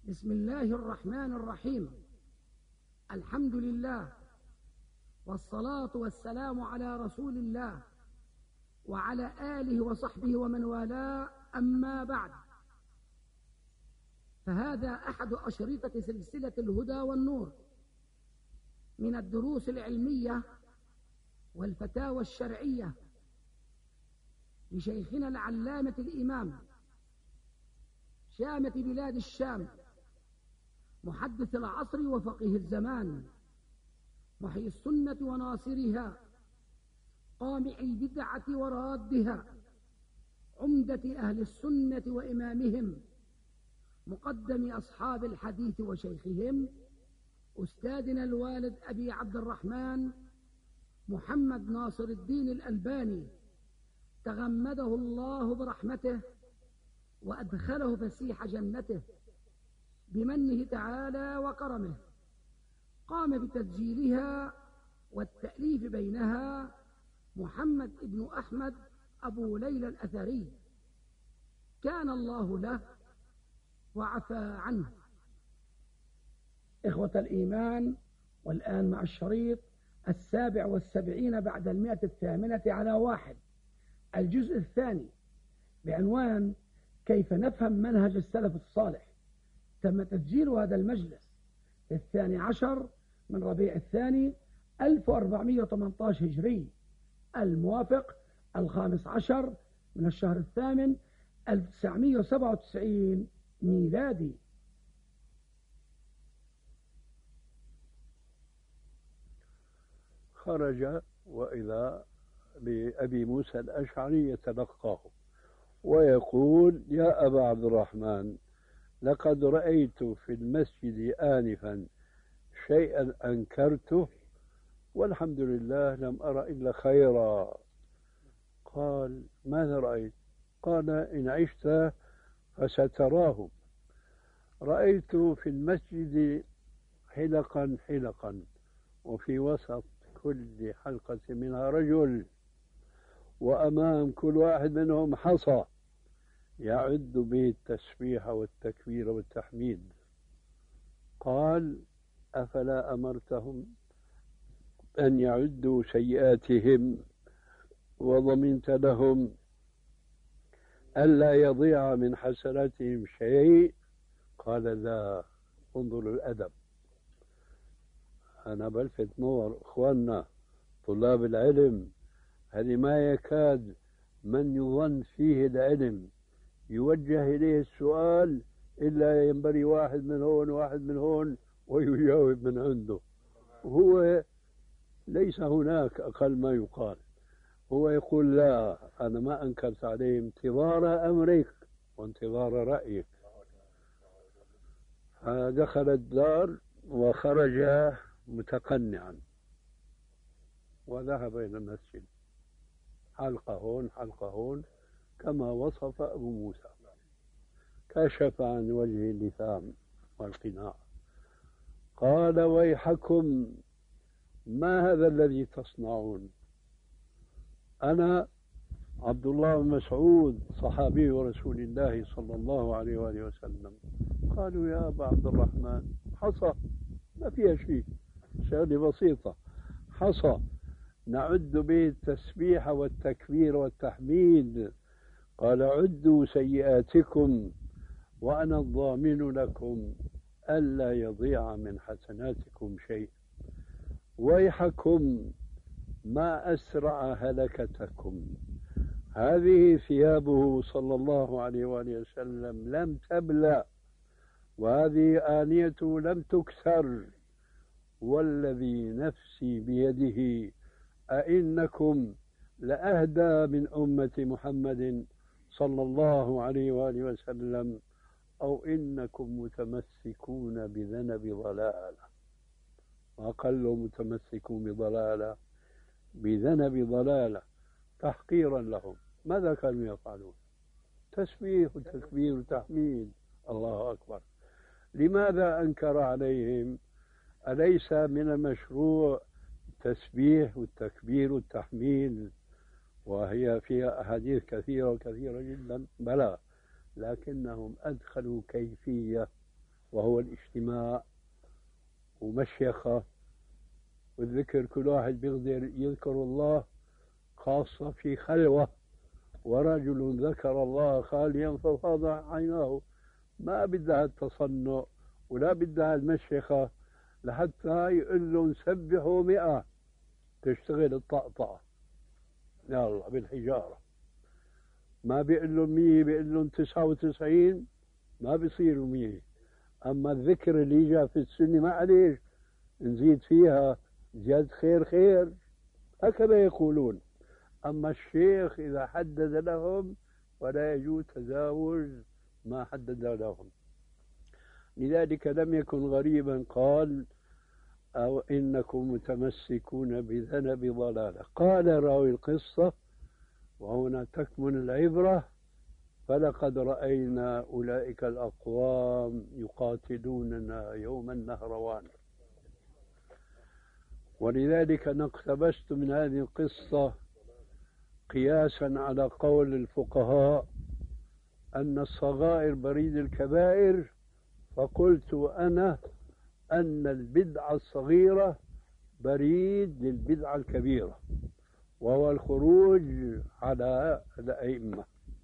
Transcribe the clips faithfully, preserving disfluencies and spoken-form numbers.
بسم الله الرحمن الرحيم. الحمد لله والصلاة والسلام على رسول الله وعلى آله وصحبه ومن والاه، أما بعد، فهذا أحد أشرطة سلسلة الهدى والنور من الدروس العلمية والفتاوى الشرعية لشيخنا العلامة الإمام شامة بلاد الشام، محدث العصر وفقيه الزمان، محيي السنة وناصرها، قامع البدعة ورادها، عمدة أهل السنة وإمامهم، مقدم أصحاب الحديث وشيخهم، أستاذنا الوالد أبي عبد الرحمن محمد ناصر الدين الألباني، تغمده الله برحمته وأدخله فسيح جنته بمنه تعالى وكرمه. قام بتسجيلها والتأليف بينها محمد ابن أحمد أبو ليلى الأثري، كان الله له وعفى عنه. إخوة الإيمان، والآن مع الشريط السابع والسبعين بعد المئة الثامنة على واحد، الجزء الثاني، بعنوان كيف نفهم منهج السلف الصالح. تم تسجيل هذا المجلس في الثاني عشر من ربيع الثاني ألف وأربعمائة وثمانية عشر هجري، الموافق الخامس عشر من الشهر الثامن ألف وتسعمائة وسبعة وتسعين ميلادي. خرج وإذا بأبي موسى الأشعري يتلقاه ويقول: يا أبا عبد الرحمن، لقد رأيت في المسجد آنفا شيئا أنكرته والحمد لله لم أرى إلا خيرا. قال: ماذا رأيت؟ قال: إن عشت فستراه. رأيت في المسجد حلقا حلقا، وفي وسط كل حلقة منها رجل، وأمام كل واحد منهم حصى يعد به التسبيح والتكبير والتحميد. قال: أفلا أمرتهم أن يعدوا سيئاتهم وضمنت لهم ألا يضيع من حسناتهم شيء؟ قال: لا. انظروا الأدب. أنا بلفت نظر إخواننا طلاب العلم، هذه ما يكاد من يظن فيه العلم يوجه إليه السؤال إلا ينبري واحد من هون واحد من هون ويجاوب من عنده. هو ليس هناك أقل ما يقال. هو يقول: لا، أنا ما أنكرت عليه انتظار أمرك وانتظار رأيك. فدخل الدار وخرج متقنعا وذهب إلى المسجد، حلقة هون حلقة هون كما وصف أبو موسى. كشف عن وجه اللثام والقناع. قال: ويحكم، ما هذا الذي تصنعون؟ أنا عبد الله بن مسعود صحابي رسول الله صلى الله عليه وآله وسلم. قالوا: يا أبا عبد الرحمن، حصى ما فيها شيء، شغلة بسيطة، حصى نعد به التسبيح والتكبير والتحميد. قال: عدوا سيئاتكم وأنا الضامن لكم ألا يضيع من حسناتكم شيء. ويحكم، ما أسرع هلكتكم. هذه ثيابه صلى الله عليه وآله وسلم لم تبلى، وهذه آنيته لم تكسر، والذي نفسي بيده أئنكم لأهدى من أمة محمد صلى الله عليه وآله وسلم، أو إنكم متمسكون بذنب ضلالة. وأقل متمسكون بضلالة بذنب ضلالة تحقيرا لهم. ماذا كانوا يفعلون؟ تسبيح وتكبير وتحميد، الله أكبر. لماذا أنكر عليهم؟ أليس من المشروع التسبيح والتكبير والتحميد؟ وهي فيها أحاديث كثيرة وكثيرة جدا. بلى، لكنهم أدخلوا كيفية وهو الاجتماع ومشيخة والذكر. كل واحد بيقدر يذكر الله خاصة في خلوة، ورجل ذكر الله خاليا ففاض عيناه. ما بدها التصنع ولا بدها المشيخة لحتى يقول لهم سبحوا مئة تشتغل الطقطقة يلا بالحجارة. ما بيقول لهم مية، بيقول لهم تسعة وتسعين، ما بيصيروا مية. أما الذكر اللي جاء في السنة معليش نزيد فيها، زيادة خير خير، هكذا يقولون. أما الشيخ إذا حدد لهم ولا يجوز تجاوز ما حدد لهم. لذلك لم يكن غريبا قال أو إنكم متمسكون بذنب ضلالة. قال راوي القصة وهنا تكمن العبرة: فلقد رأينا أولئك الأقوام يقاتلوننا يوم النهروان. ولذلك أنا اقتبست من هذه القصة قياسا على قول الفقهاء أن الصغائر بريد الكبائر، فقلت أنا أن البدعة الصغيرة بريد للبدعة الكبيرة، وهو الخروج على الأئمة.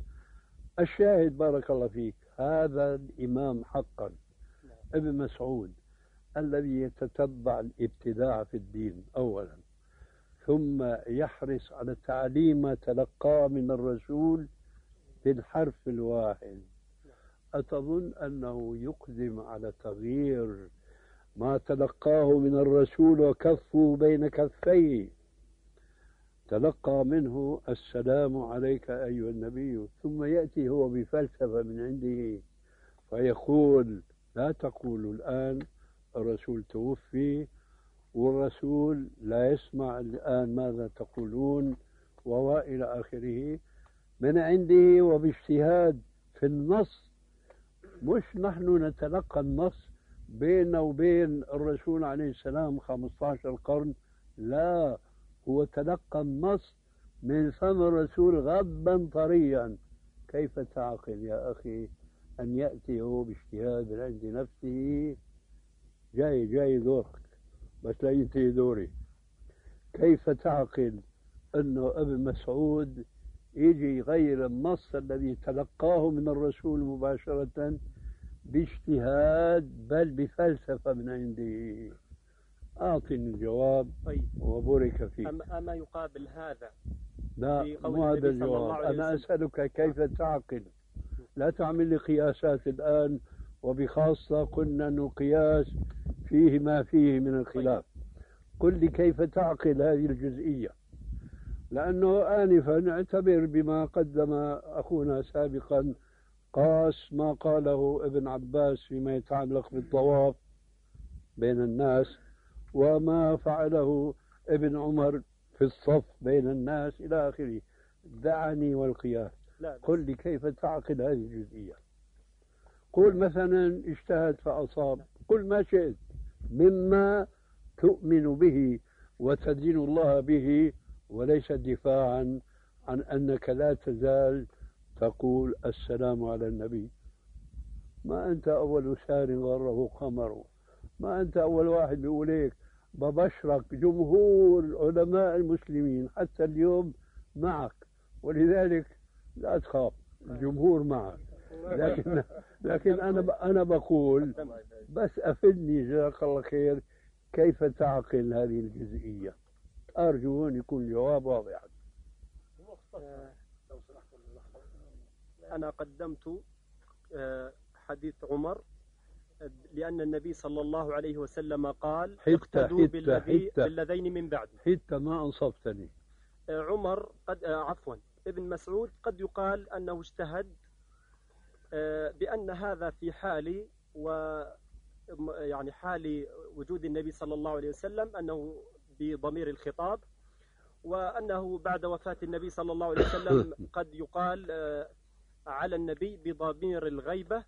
الشاهد بارك الله فيك، هذا الإمام حقا ابن مسعود الذي يتتبع الابتداع في الدين أولا، ثم يحرص على تعليم ما تلقاه من الرسول بالحرف الواحد. أتظن أنه يقدم على تغيير ما تلقاه من الرسول وكفه بين كفيه؟ تلقى منه السلام عليك أيها النبي، ثم يأتي هو بفلسفة من عنده فيقول لا تقولوا الآن الرسول توفي والرسول لا يسمع الآن ماذا تقولون وإلى آخره من عنده وباجتهاد في النص. مش نحن نتلقى النص بيننا وبين الرسول عليه السلام خمسة عشر قرن، لا، هو تلقى النص من فم الرسول غضا طريا. كيف تعقل يا أخي أن يأتي هو باجتهاد عند نفسه؟ جاي جاي دورك بس لا ينتهي دوري. كيف تعقل أنه ابن مسعود يجي يغير النص الذي تلقاه من الرسول مباشرة باجتهاد بل بفلسفة من عنده؟ أعطني الجواب. طيب. وبارك فيك. أما, أما يقابل هذا؟ لا مو هذا الجواب، أنا أسألك كيف تعقل. لا تعمل لي قياسات الآن، وبخاصة قلنا أنه قياس فيه ما فيه من الخلاف. قل لي كيف تعقل هذه الجزئية، لأنه آنفا اعتبر بما قدم أخونا سابقا قاس ما قاله ابن عباس فيما يتعلق بالطواف بين الناس وما فعله ابن عمر في الصف بين الناس إلى آخره. دعني والقياس. قل لي كيف تعقل هذه الجزئية. قل مثلا اجتهد فأصاب، قل ما شئت مما تؤمن به وتدين الله به، وليس دفاعا عن أنك لا تزال تقول السلام على النبي. ما أنت أول سار غره قمره، ما أنت أول واحد بيقول هيك. ببشرك جمهور علماء المسلمين حتى اليوم معك، ولذلك لا تخاف، الجمهور معك. لكن لكن أنا أنا بقول بس أفدني جزاك الله خير، كيف تعقل هذه الجزئية؟ أرجو أن يكون الجواب واضحا. أنا قدمت حديث عمر لأن النبي صلى الله عليه وسلم قال اقتدوا بالذين من بعد. حتى ما أنصفتني. عمر قد عفوا ابن مسعود قد يقال أنه اجتهد بأن هذا في حال و يعني حال وجود النبي صلى الله عليه وسلم أنه بضمير الخطاب، وأنه بعد وفاة النبي صلى الله عليه وسلم قد يقال على النبي بضمير الغيبة.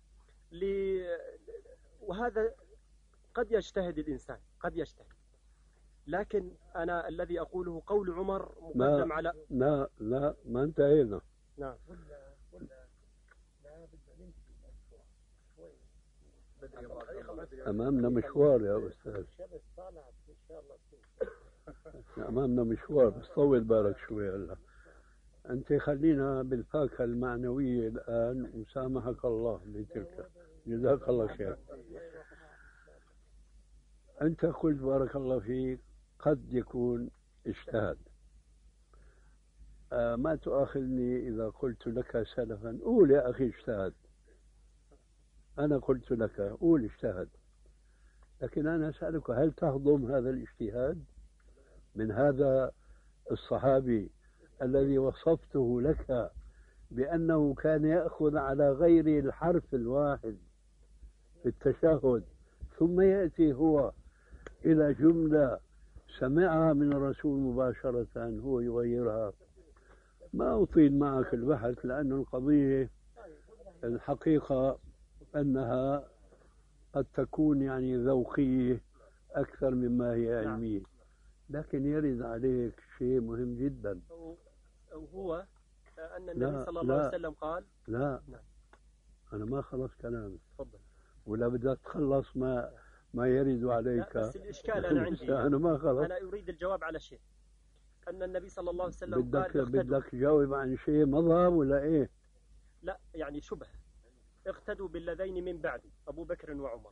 وهذا قد يجتهد الإنسان، قد يجتهد، لكن أنا الذي أقوله قول عمر مقدم على لا لا ما انتهينا. نعم. أمامنا مشوار يا أستاذ، أمامنا مشوار، بس طول بالك شوي هلا. أنت خلينا بالفاكهة المعنوية الآن، وسامحك الله بتلك، جزاك الله خير. أنت قلت بارك الله فيك قد يكون اجتهد. آه ما تؤاخذني إذا قلت لك سلفا قول يا أخي اجتهد. أنا قلت لك قول اجتهد، لكن أنا أسألك هل تهضم هذا الاجتهاد من هذا الصحابي الذي وصفته لك بأنه كان يأخذ على غير الحرف الواحد في التشهد، ثم يأتي هو إلى جملة سمعها من الرسول مباشرة هو يغيرها؟ ما أطيل معك البحث، لأن القضية الحقيقة أنها قد تكون يعني ذوقية أكثر مما هي علمية، لكن يرد عليك شيء مهم جدا، وهو أن النبي صلى الله عليه وسلم قال لا لا أنا ما خلص كلامي. تفضل. ولا بدك تخلص ما ما يرد عليك؟ لا بس الإشكال أنا عندي أنا ما خلص، أنا أريد الجواب على شيء. أن النبي صلى الله عليه وسلم بدك قال بدك تجاوب عن شيء مذهب ولا إيه؟ لا يعني شبه. اقتدوا بالذين من بعدي أبو بكر وعمر.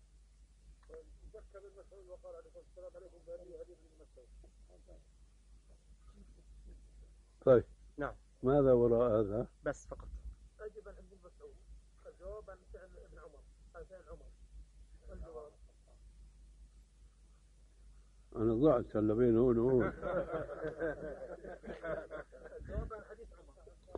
طيب نعم، ماذا وراء هذا؟ بس فقط أجب عن ابن مسعود، الجواب عن فعل ابن عمر، عن فعل عمر. الجواب أنا ضعت هلا بين هون وهون. الجواب عن حديث عمر.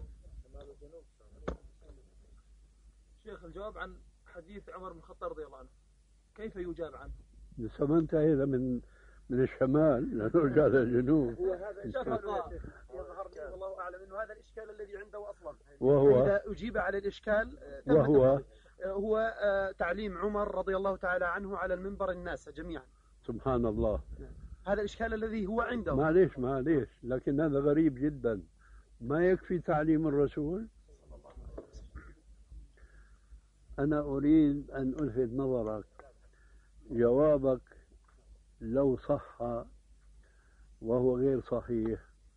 شيخ الجواب عن حديث عمر بن الخطاب رضي الله عنه كيف يجاب عنه؟ لسه ما انتهى هذا من من الشمال لنرجع للجنوب. هو هذا يظهر لي والله اعلم انه هذا الاشكال الذي عنده اصلا، وهو اذا اجيب على الاشكال وهو هو تعليم عمر رضي الله تعالى عنه على المنبر الناس جميعا. سبحان الله، هذا الاشكال الذي هو عنده. معليش معليش لكن هذا غريب جدا، ما يكفي تعليم الرسول؟ أنا أريد أن ألفت نظرك، جوابك لو صح وهو غير صحيح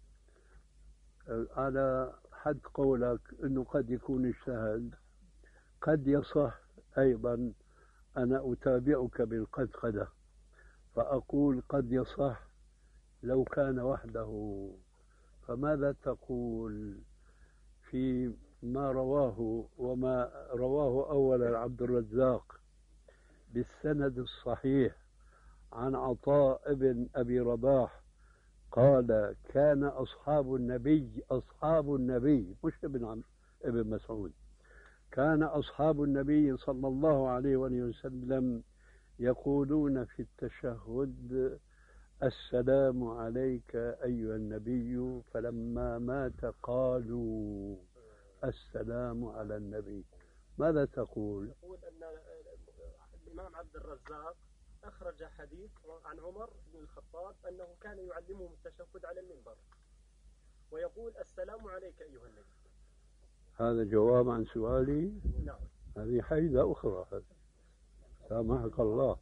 على حد قولك أنه قد يكون اجتهد، قد يصح أيضا. أنا أتابعك بالقدقدة فأقول قد يصح لو كان وحده. فماذا تقول في ما رواه وما رواه أولا عبد الرزاق بالسند الصحيح عن عطاء ابن أبي رباح قال كان أصحاب النبي أصحاب النبي مش ابن عم ابن مسعود كان أصحاب النبي صلى الله عليه وسلم يقولون في التشهد السلام عليك أيها النبي، فلما مات قالوا السلام على النبي. ماذا تقول؟ يقول أن الإمام عبد الرزاق أخرج حديث عن عمر بن الخطاب أنه كان يعلمهم التشهد على المنبر ويقول السلام عليك أيها النبي. هذا جواب عن سؤالي؟ نعم. هذه حيدة أخرى، سامحك الله.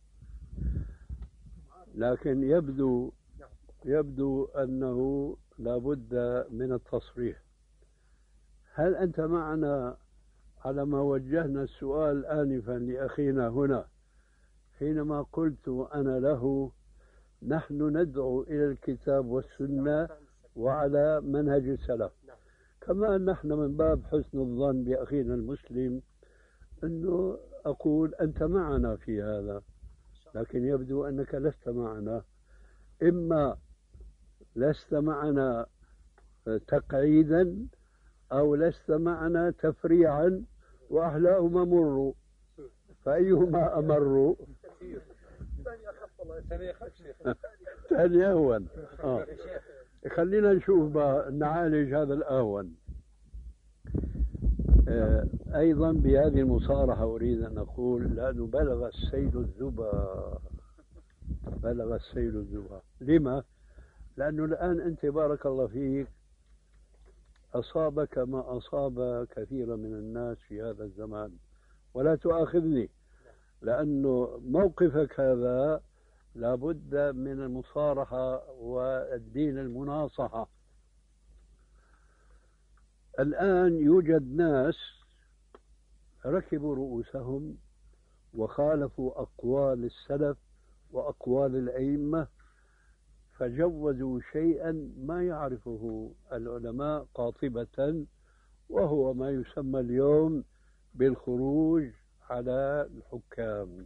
لكن يبدو يبدو أنه لابد من التصريح. هل أنت معنا على ما وجهنا السؤال آنفا لأخينا هنا حينما قلت أنا له نحن ندعو إلى الكتاب والسنة وعلى منهج السلف، كما نحن من باب حسن الظن بأخينا المسلم أنه أقول أنت معنا في هذا، لكن يبدو أنك لست معنا. إما لست معنا تقعيدا أو لست معنا تفريعا، وأحلاهما مر، فأيهما أمر؟ ثاني أهون. آه. خلينا نشوف بقى نعالج هذا الأهون. آه أيضا بهذه المصارحة أريد أن أقول لأنه بلغ السيل الزبا بلغ السيل الزبا. لما؟ لأنه الآن أنت بارك الله فيك أصابك ما أصاب كثيرا من الناس في هذا الزمان، ولا تؤاخذني لأنه موقفك هذا لابد من المصارحة والدين المناصحة. الآن يوجد ناس ركبوا رؤوسهم وخالفوا أقوال السلف وأقوال الأئمة، فجوزوا شيئا ما يعرفه العلماء قاطبة، وهو ما يسمى اليوم بالخروج على الحكام.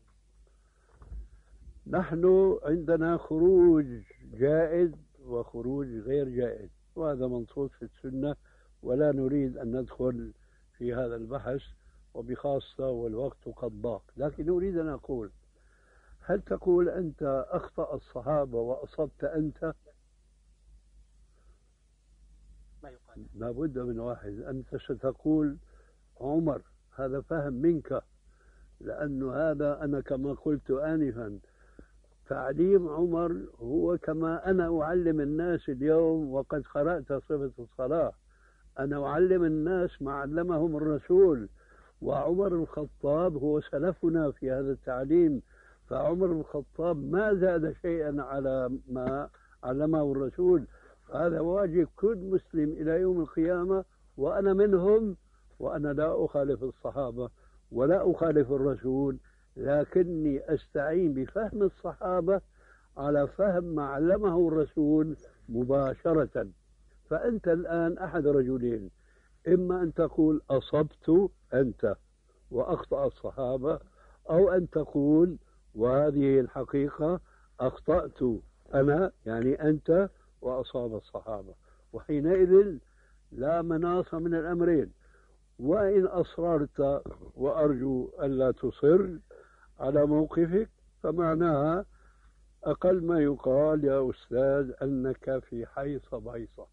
نحن عندنا خروج جائز وخروج غير جائز، وهذا منصوص في السنة، ولا نريد أن ندخل في هذا البحث، وبخاصة والوقت قد ضاق. لكن أريد أن أقول، هل تقول أنت أخطأ الصحابة وأصبت أنت؟ ما يقال. لابد من واحد. أنت ستقول عمر، هذا فهم منك، لأنه هذا أنا كما قلت آنفا تعليم عمر هو كما أنا أعلم الناس اليوم، وقد قرأت صفة الصلاة، أنا أعلم الناس ما علمهم الرسول، وعمر الخطاب هو سلفنا في هذا التعليم، فعمر الخطاب ما زاد شيئا على ما علمه الرسول. هذا واجب كل مسلم إلى يوم القيامة، وأنا منهم، وأنا لا أخالف الصحابة ولا أخالف الرسول، لكني أستعين بفهم الصحابة على فهم ما علمه الرسول مباشرة. فأنت الآن أحد رجلين، إما أن تقول أصبت أنت وأخطأ الصحابة، أو أن تقول وهذه الحقيقة أخطأت أنا يعني أنت وأصاب الصحابة، وحينئذ لا مناص من الأمرين. وإن أصررت، وأرجو ألا تصر على موقفك، فمعناها أقل ما يقال يا أستاذ أنك في حيصة بيصة،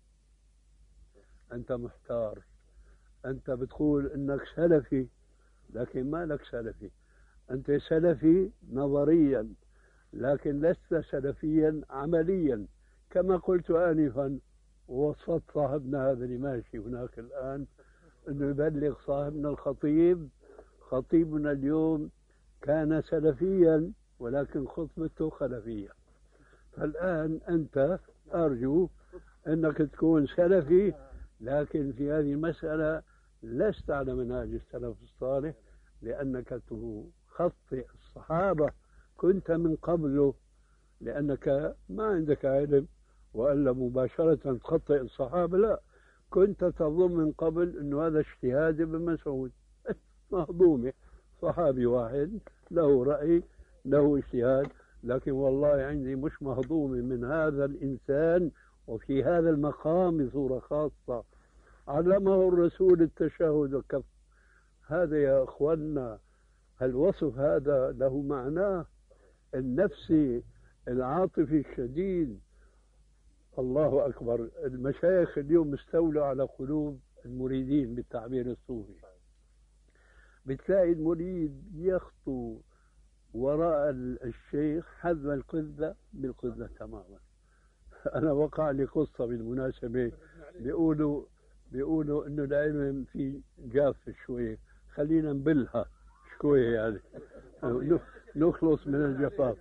أنت محتار، أنت بتقول أنك سلفي لكن ما لك سلفي، أنت سلفي نظريا لكن لست سلفيا عمليا، كما قلت آنفا. ووصفت صاحبنا هذا اللي ماشي هناك الآن أنه يبلغ صاحبنا الخطيب، خطيبنا اليوم كان سلفيا ولكن خطبته خلفية. فالآن أنت أرجو أنك تكون سلفي، لكن في هذه المسألة لست على منهج السلف الصالح، لأنك تخطئ الصحابة كنت من قبله، لأنك ما عندك علم، وإلا مباشرة تخطئ الصحابة لا، كنت تظن من قبل أنه هذا اجتهاد ابن مسعود مهضومة، صحابي واحد له رأي له اجتهاد، لكن والله عندي مش مهضومة من هذا الإنسان، وفي هذا المقام بصورة خاصة علمه الرسول التشهد وكف. هذا يا أخوانا الوصف هذا له معناه النفسي العاطفي الشديد. الله أكبر، المشايخ اليوم مستولوا على قلوب المريدين بالتعبير الصوفي، بتلاقي المريد يخطو وراء الشيخ حذو القذة بالقذة تماما. أنا وقع لي قصة بالمناسبة، بيقولوا بيقولوا إنه العلم في جاف شوي، خلينا نبلها شوي يعني نخلص من الجفاف.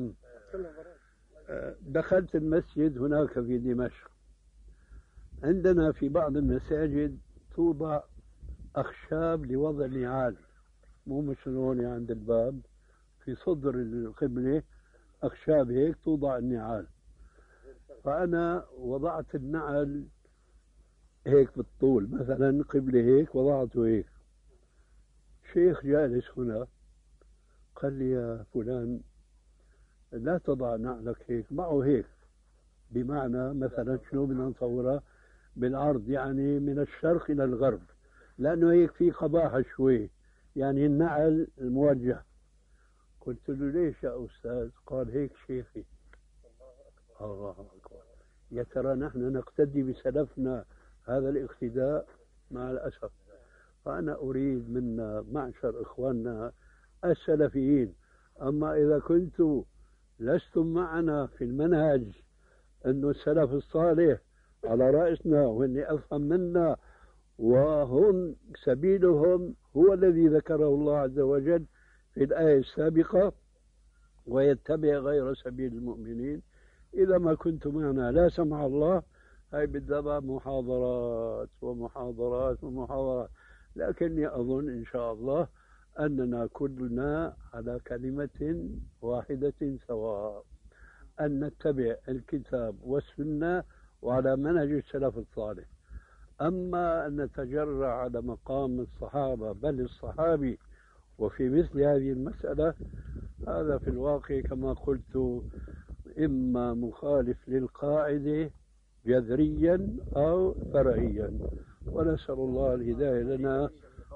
دخلت المسجد هناك في دمشق، عندنا في بعض المساجد توضع أخشاب لوضع النعال، مو مثل هون عند الباب في صدر القبلة أخشاب هيك توضع النعال، فأنا وضعت النعل هيك بالطول، مثلا قبلة هيك وضعته هيك. شيخ جالس هنا قال لي يا فلان لا تضع نعلك هيك، معه هيك، بمعنى مثلا شنو بدنا نصورها بالعرض، يعني من الشرق إلى الغرب، لأنه هيك في قباحة شوي، يعني النعل الموجه. قلت له ليش يا أستاذ؟ قال هيك شيخي. الله أكبر، يا ترى نحن نقتدي بسلفنا هذا الاقتداء؟ مع الأسف. فأنا أريد منا معشر إخواننا السلفيين، أما إذا كنتم لستم معنا في المنهج أنه السلف الصالح على رأسنا وإني أفهم منا، وهم سبيلهم هو الذي ذكره الله عز وجل في الآية السابقة ويتبع غير سبيل المؤمنين. إذا ما كنت معنا لا سمح الله، هاي بالضبط محاضرات ومحاضرات ومحاضرات. لكني أظن إن شاء الله أننا كلنا على كلمة واحدة سواء، أن نتبع الكتاب والسنة وعلى منهج السلف الصالح. أما أن نتجرع على مقام الصحابة بل الصحابي وفي مثل هذه المسألة، هذا في الواقع كما قلت إما مخالف للقاعدة جذريا أو فرعيا، ونسأل الله الهداية لنا.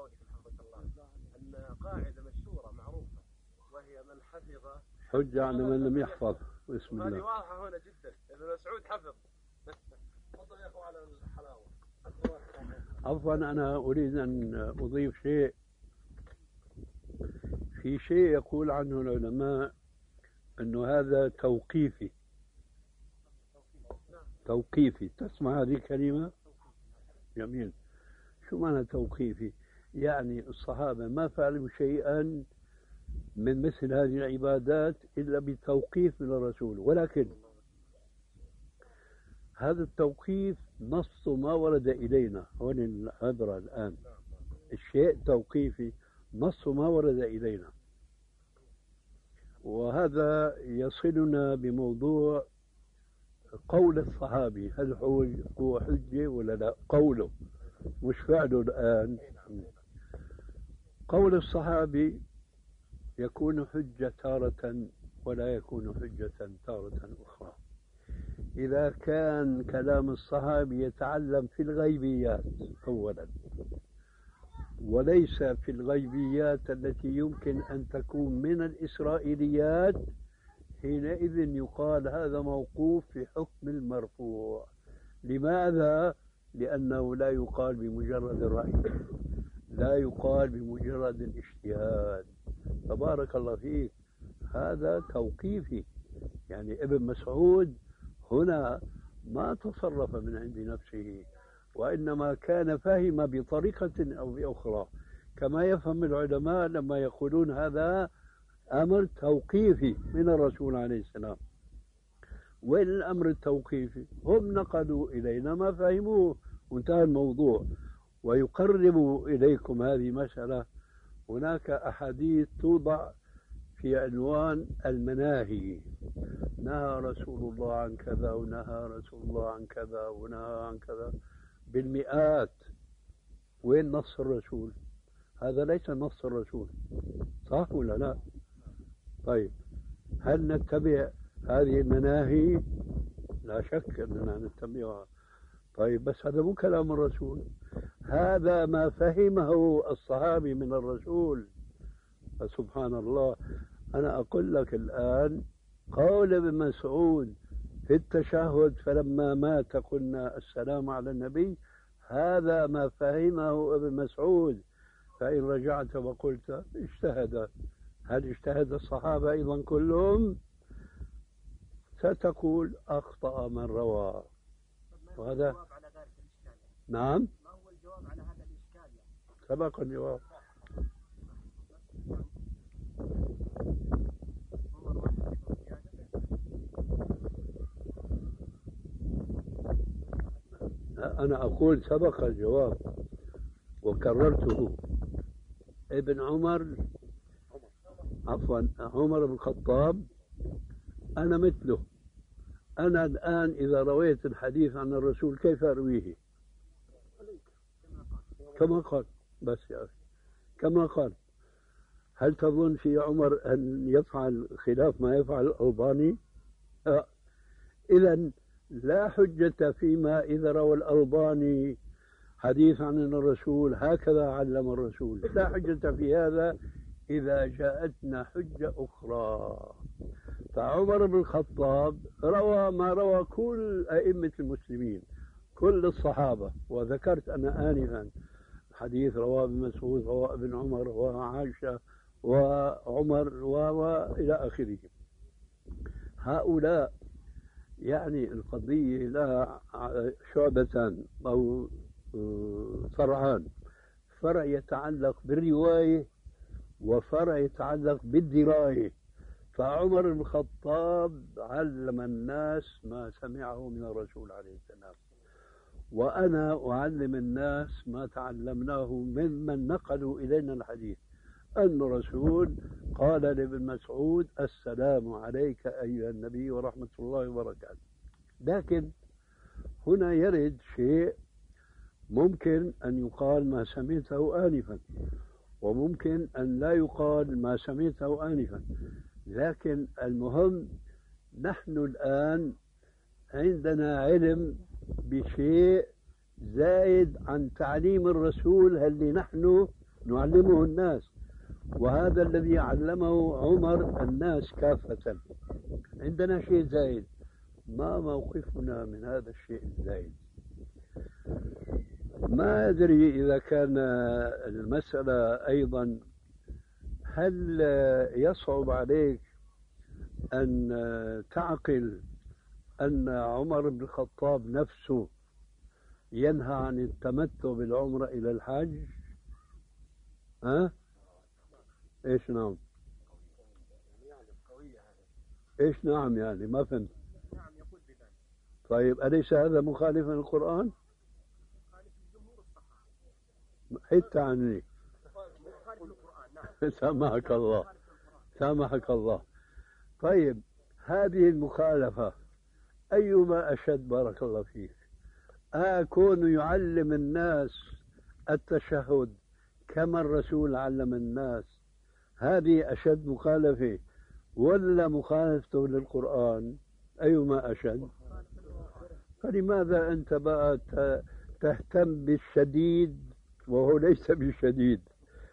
أن قاعدة مشهورة معروفة وهي من حفظ حجة على من لم يحفظ. بسم هذه الله. واضحة هنا جدا. ابن مسعود حفظ. تفضل يا أخو على الحلاوة. عفوا، أنا أريد أن أضيف شيء. في شيء يقول عنه العلماء أنه هذا توقيفي. توقيفي، تسمع هذه الكلمة؟ جميل. شو معنى توقيفي؟ يعني الصحابة ما فعلوا شيئا من مثل هذه العبادات إلا بتوقيف من الرسول، ولكن هذا التوقيف نص ما ورد إلينا. هون العبرة الآن، الشيء توقيفي نص ما ورد إلينا، وهذا يصلنا بموضوع قول الصحابي. هل هو حجة ولا لا؟ قوله مش فعله. الآن قول الصحابي يكون حجة تارة ولا يكون حجة تارة أخرى. إذا كان كلام الصحابي يتعلم في الغيبيات أولا، وليس في الغيبيات التي يمكن أن تكون من الإسرائيليات، حينئذ يقال هذا موقوف في حكم المرفوع. لماذا؟ لأنه لا يقال بمجرد الرأي، لا يقال بمجرد الاجتهاد. تبارك الله فيك، هذا توقيفي. يعني ابن مسعود هنا ما تصرف من عند نفسه، وإنما كان فهم بطريقة أو بأخرى، كما يفهم العلماء لما يقولون هذا أمر توقيفي من الرسول عليه السلام. وين الأمر التوقيفي؟ هم نقلوا إلينا ما فهموه وانتهى الموضوع. ويقرب إليكم هذه مسألة، هناك أحاديث توضع في عنوان المناهي. نهى رسول الله عن كذا، ونهى رسول الله عن كذا، ونهى عن كذا بالمئات. وين نص الرسول؟ هذا ليس نص الرسول، صح ولا لا؟ طيب، هل نتبع هذه المناهي؟ لا شك أننا نتبعها. طيب، بس هذا مو كلام الرسول، هذا ما فهمه الصحابي من الرسول. فسبحان الله، أنا أقول لك الآن قول ابن مسعود في التشهد فلما مات قلنا السلام على النبي، هذا ما فهمه ابن مسعود. فإن رجعت وقلت اجتهد، هل اجتهد الصحابة أيضا كلهم؟ ستقول أخطأ من روى. وهذا نعم، ما هو الجواب على هذا الإشكال؟ سبق الجواب. أنا أقول سبق الجواب وكررته. ابن عمر، عفوا عمر بن الخطاب، أنا مثله. أنا الآن إذا رويت الحديث عن الرسول كيف أرويه؟ كما قال. بس يا أخي كما قال. هل تظن في عمر أن يفعل خلاف ما يفعل الألباني؟ آه. إذن لا حجة فيما إذا روى الألباني حديث عن الرسول هكذا علم الرسول، لا حجة في هذا إذا جاءتنا حجة أخرى. فعمر بن الخطاب روى ما روى كل أئمة المسلمين، كل الصحابة، وذكرت أنا آنفا حديث رواه ابن مسعود، رواه ابن عمر، رواه عائشة وعمر وإلى آخره. هؤلاء يعني القضية لا شعبة أو فرعان، فرع يتعلق بالرواية وفرع يتعلق بالدراية. فعمر بن الخطاب علم الناس ما سمعه من الرسول عليه السلام، وأنا أعلم الناس ما تعلمناه ممن نقلوا إلينا الحديث، أن الرسول قال لابن مسعود: السلام عليك أيها النبي ورحمة الله وبركاته. لكن هنا يرد شيء ممكن أن يقال ما سمعته آنفا، وممكن أن لا يقال ما سمعته آنفا، لكن المهم نحن الآن عندنا علم بشيء زائد عن تعليم الرسول اللي نحن نعلمه الناس، وهذا الذي علمه عمر الناس كافة. عندنا شيء زائد، ما موقفنا من هذا الشيء الزائد؟ ما أدري إذا كان المسألة أيضا هل يصعب عليك أن تعقل أن عمر بن الخطاب نفسه ينهى عن التمتع بالعمرة إلى الحج؟ ها؟ إيش نعم؟ إيش نعم يعني؟ ما فهمت. نعم يقول بذلك. طيب أليس هذا مخالفا للقرآن؟ مخالف لجمهور الصحابة. حتى عني. مخالف للقرآن. نعم. سامحك الله، سامحك الله. طيب هذه المخالفة أيما أشد؟ بارك الله فيك. أكون يعلم الناس التشهد كما الرسول علم الناس، هذه أشد مخالفة ولا مخالفته للقرآن؟ أيما أشد؟ فلماذا أنت بقى تهتم بالشديد وهو ليس بالشديد،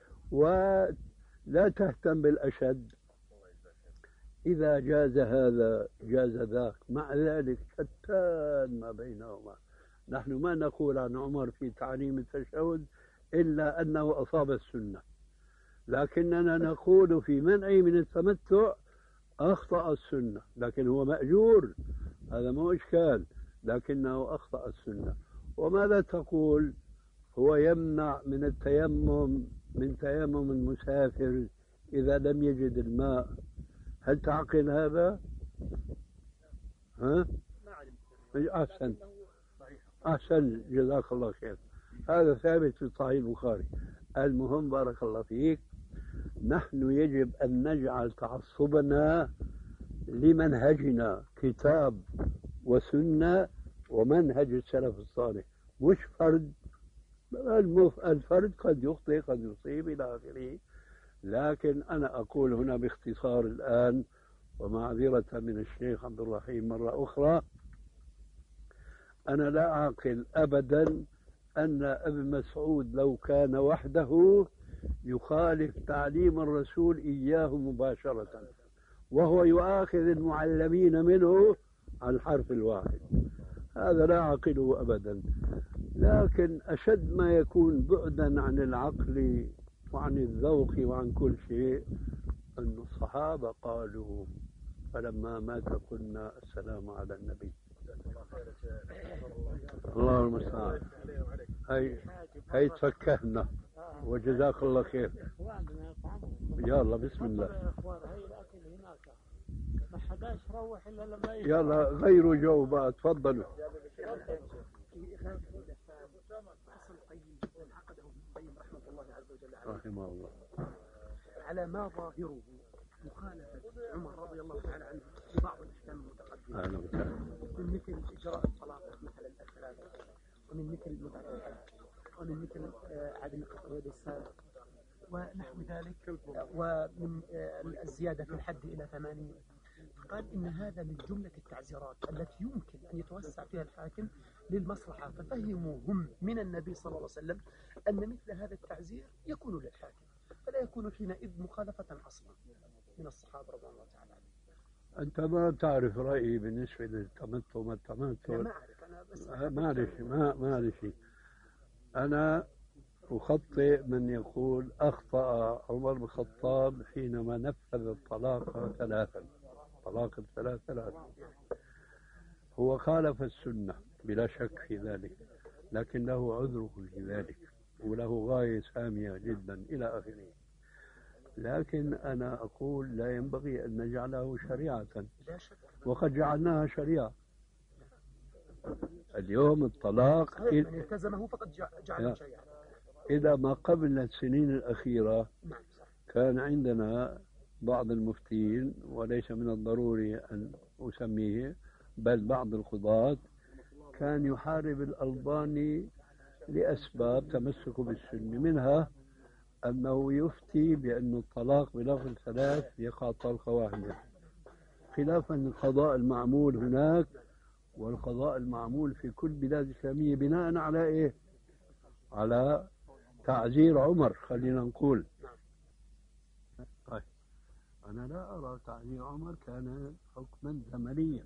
ولا تهتم بالأشد؟ إذا جاز هذا جاز ذاك، مع ذلك شتان ما بينهما. نحن ما نقول عن عمر في تعليم التشهد إلا أنه أصاب السنة، لكننا نقول في منعه من التمتع أخطأ السنة، لكن هو مأجور، هذا مو إشكال، لكنه أخطأ السنة. وماذا تقول؟ هو يمنع من التيمم من تيمم المسافر إذا لم يجد الماء. هل تعقل هذا؟ ها؟ أحسن أحسن، جزاك الله خير. هذا ثابت في صحيح البخاري. المهم بارك الله فيك، نحن يجب أن نجعل تعصبنا لمنهجنا كتاب وسنة ومنهج السلف الصالح، مش فرد. الفرد قد يخطئ قد يصيب إلى آخره، لكن أنا أقول هنا باختصار الآن ومعذرة من الشيخ عبد الرحيم مرة أخرى، أنا لا أعقل أبدا أن ابن مسعود لو كان وحده يخالف تعليم الرسول إياه مباشرة وهو يؤاخذ المعلمين منه على الحرف الواحد، هذا لا أعقله أبدا. لكن أشد ما يكون بعدا عن العقل وعن الذوق وعن كل شيء أن الصحابة قالوا فلما مات قلنا السلام على النبي. الله المستعان. هي هي تفكهنا وجزاك الله خير. يلا بسم الله. يلا غيروا جو بقى، تفضلوا. رحمه الله على ما ظاهره مخالفة عمر رضي الله تعالى عنه لبعض الأحكام المتقدمة، من مثل إجراء الطلاق مثل الثلاثة، ومن مثل متعة الحج، ومن مثل عدم قطع يد السارق ونحو ذلك، ومن الزيادة في الحد إلى ثمانين. قال إن هذا من جملة التعزيرات التي يمكن أن يتوسع فيها الحاكم للمصلحة، ففهموا هم من النبي صلى الله عليه وسلم أن مثل هذا التعزير يكون للحاكم، فلا يكون حينئذ مخالفة أصلا من الصحابة رضي الله تعالى عنهم. أنت ما تعرف رأيي بالنسبة للتمتع ما التمتع؟ أنا ما أعرف، أنا بس معلش ما معلش أنا أخطئ من يقول أخطأ عمر بن الخطاب حينما نفذ الطلاق ثلاثا، طلاق الثلاث ثلاثا، هو خالف السنة بلا شك في ذلك، لكن له عذره في ذلك وله غاية سامية جدا إلى آخره. لكن أنا أقول لا ينبغي أن نجعله شريعة، وقد جعلناها شريعة. اليوم الطلاق من التزمه فقد جعله شريعة. إذا ما قبل السنين الأخيرة كان عندنا بعض المفتين، وليس من الضروري أن أسميه، بل بعض القضاة كان يحارب الألباني لأسباب تمسكه بالسنة، منها أنه يفتي بأن الطلاق بلفظ ثلاث يقع طلقة واحدة، خلافا القضاء المعمول هناك والقضاء المعمول في كل بلاد الإسلامية بناء على إيه؟ على تعزير عمر، خلينا نقول. طيب أنا لا أرى تعزير عمر كان حكما زمنيا،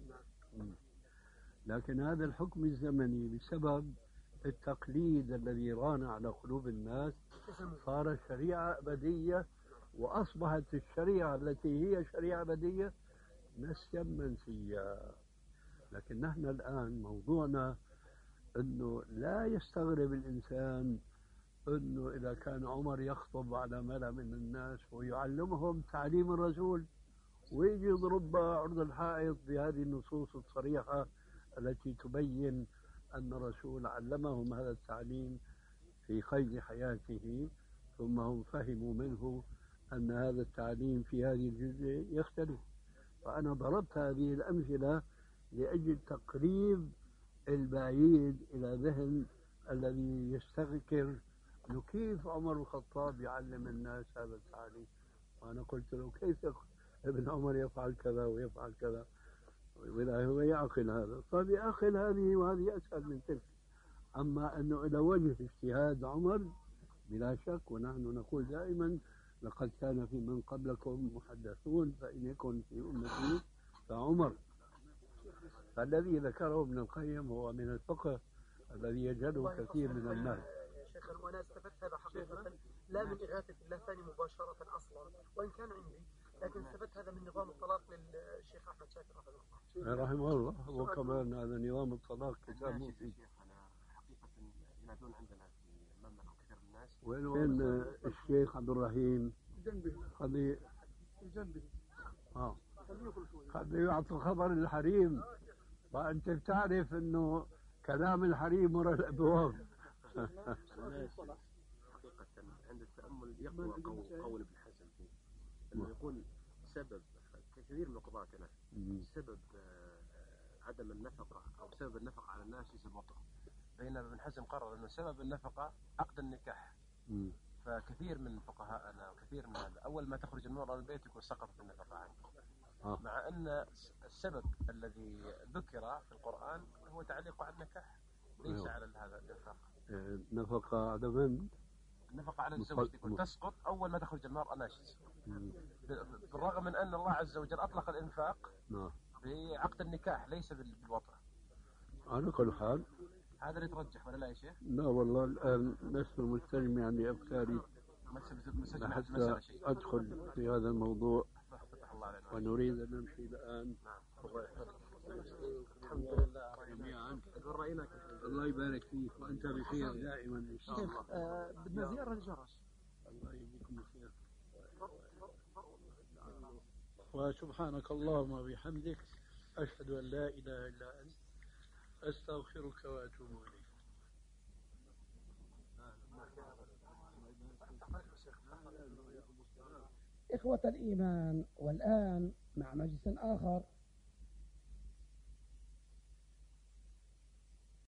لكن هذا الحكم الزمني بسبب التقليد الذي ران على قلوب الناس صار شريعة أبدية، وأصبحت الشريعة التي هي شريعة أبدية نسيا منسيا. لكن نحن الآن موضوعنا أنه لا يستغرب الإنسان أنه إذا كان عمر يخطب على ملأ من الناس ويعلمهم تعليم الرسول ويجي يضرب عرض الحائط بهذه النصوص الصريحة التي تبين أن الرسول علمهم هذا التعليم في قيد حياته، ثم هم فهموا منه أن هذا التعليم في هذه الجزء يختلف. فأنا ضربت هذه الأمثلة لأجل تقريب البعيد إلى ذهن الذي يستذكر أنه كيف عمر الخطاب يعلم الناس هذا التعليم. وأنا قلت له كيف ابن عمر يفعل كذا ويفعل كذا، ولا هو يعقل هذا. طيب يعقل هذه وهذه أسهل من تلك. أما أنه إلى وجه اجتهاد عمر بلا شك، ونحن نقول دائما لقد كان في من قبلكم محدثون فإن يكن في أمتي فعمر. فالذي ذكره ابن القيم هو من الفقه الذي يجهله كثير من الناس. شيخ وأنا استفدت هذا حقيقة لا من إغاثة الله ثاني مباشرة أصلا، وإن كان عندي، لكن استفدت هذا من نظام الطلاق للشيخ أحمد شاكر رحمه الله. رحمه الله. وكمان هذا نظام الطلاق كتاب مفيد. حقيقة ينادون عندنا في المملكة كثير من الناس. وين وين الشيخ عبد الرحيم؟ جنبي. قد جنبي. اه قد يعطي خبر الحريم، فأنت بتعرف إنه كلام الحريم وراء الأبواب. حقيقة عند التأمل يقوى قول ابن حزم فيه، إنه يقول سبب كثير من القضاة سبب عدم النفقة أو سبب النفقة على الناس ليس الوطأ، بينما ابن حزم قرر أن سبب النفقة عقد النكاح. فكثير من فقهاءنا وكثير من هذا أول ما تخرج المرأة من البيت يكون سقطت النفقة عنه، آه. مع أن السبب الذي ذكر في القرآن هو تعليق على النكاح ليس على هذا الإنفاق. نفقة على من؟ النفقة على الزوج تكون تسقط أول ما تخرج المرأة ناشز، بالرغم من أن الله عز وجل أطلق الإنفاق بعقد النكاح ليس بالوطأ. على كل حال هذا اللي ترجح ولا لا يا شيخ؟ لا والله الآن لست مستجمعا لأفكاري حتى أدخل في هذا الموضوع، ونريد أن نمشي الآن. الحمد لله جميعا. الله يبارك فيك وأنت بخير دائما إن شاء الله. آه بدنا زيارة للجرس. الله يجزيكم الخير. وسبحانك اللهم وبحمدك أشهد أن لا إله إلا أنت أستغفرك وأتوب إليك. إخوة الإيمان، والآن مع مجلس آخر